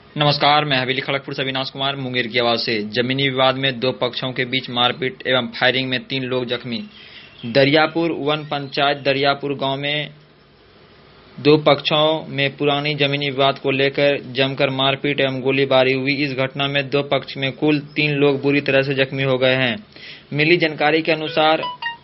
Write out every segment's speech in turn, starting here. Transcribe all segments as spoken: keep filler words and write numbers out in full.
नमस्कार, मैं हवेली खड़गपुर से अविनाश कुमार मुंगेर की आवाज से। जमीनी विवाद में दो पक्षों के बीच मारपीट एवं फायरिंग में तीन लोग जख्मी। दरियापुर वन पंचायत दरियापुर गांव में दो पक्षों में पुरानी जमीनी विवाद को लेकर जमकर मारपीट एवं गोलीबारी हुई। इस घटना में दो पक्ष में कुल तीन लोग बुरी तरह से जख्मी हो गए हैं। मिली जानकारी के अनुसार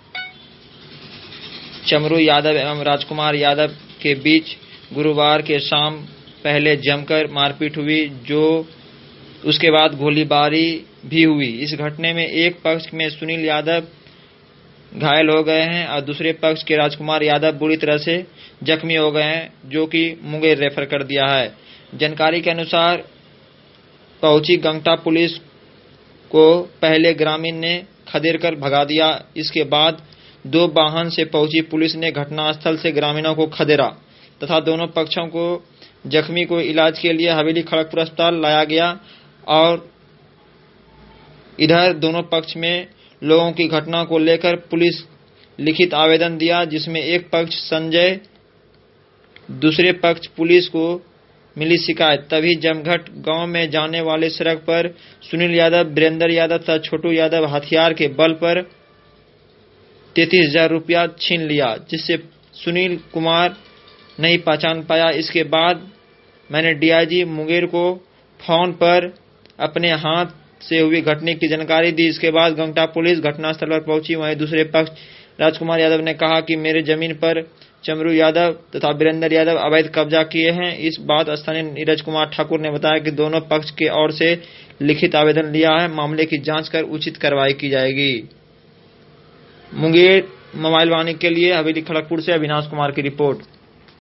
चमरू यादव एवं राजकुमार यादव के बीच गुरुवार के शाम पहले जमकर मारपीट हुई, जो उसके बाद गोलीबारी भी हुई। इस घटने में एक पक्ष में सुनील यादव घायल हो गए हैं और दूसरे पक्ष के राजकुमार यादव बुरी तरह से जख्मी हो गए हैं, जो कि मुंगेर रेफर कर दिया है। जानकारी के अनुसार पहुंची गंगटा पुलिस को पहले ग्रामीण ने खदेड़ कर भगा दिया। इसके बाद दो वाहन से पहुंची पुलिस ने घटनास्थल से ग्रामीणों को खदेड़ा तथा दोनों पक्षों को जख्मी को इलाज के लिए हवेली खड़गपुर अस्पताल लाया गया। और इधर दोनों पक्ष में लोगों की घटना को लेकर पुलिस लिखित आवेदन दिया, जिसमें एक पक्ष संजय, दूसरे पक्ष पुलिस को मिली शिकायत। तभी जमघट गांव में जाने वाले सड़क पर सुनील यादव, वीरेंद्र यादव तथा छोटू यादव हथियार के बल पर तैतीस हजार रुपया छीन लिया, जिससे सुनील कुमार नहीं पहचान पाया। इसके बाद मैंने डीआईजी मुंगेर को फोन पर अपने हाथ से हुई घटना की जानकारी दी। इसके बाद गंगटा पुलिस घटनास्थल पर पहुंची। वहीं दूसरे पक्ष राजकुमार यादव ने कहा कि मेरे जमीन पर चमरू यादव तथा वीरेंद्र यादव अवैध कब्जा किए हैं। इस बात स्थानीय नीरज कुमार ठाकुर ने बताया कि दोनों पक्ष के ओर से लिखित आवेदन लिया है। मामले की जांच कर उचित कार्रवाई की जाएगी। मुंगेर मोबाइल वाणी के लिए हवेली खड़गपुर से अविनाश कुमार की रिपोर्ट।